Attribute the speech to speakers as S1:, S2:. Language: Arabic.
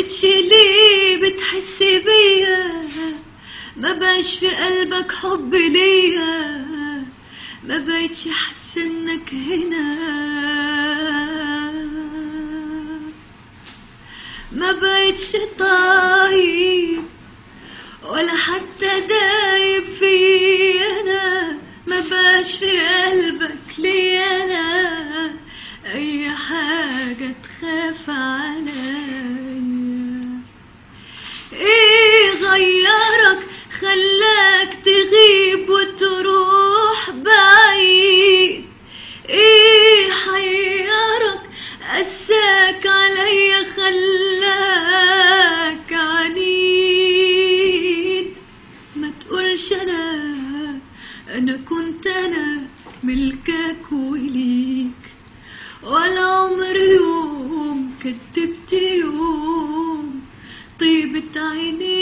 S1: بقتش ليه بتحس بيا، ما بقاش في قلبك حب ليا، ما بقتش حاسه انك هنا، ما بقتش طايب ولا حتى دايب في انا، ما بقاش في قلبك لي انا اي حاجه تخاف عليا. ايه غيرك خلاك تغيب وتروح بعيد؟ ايه حيرك قساك عليا خلاك عنيد؟ ما تقولش انا كنت انا ملكك وليك، ولا عمر يوم كدبت يوم طيبة عينيك.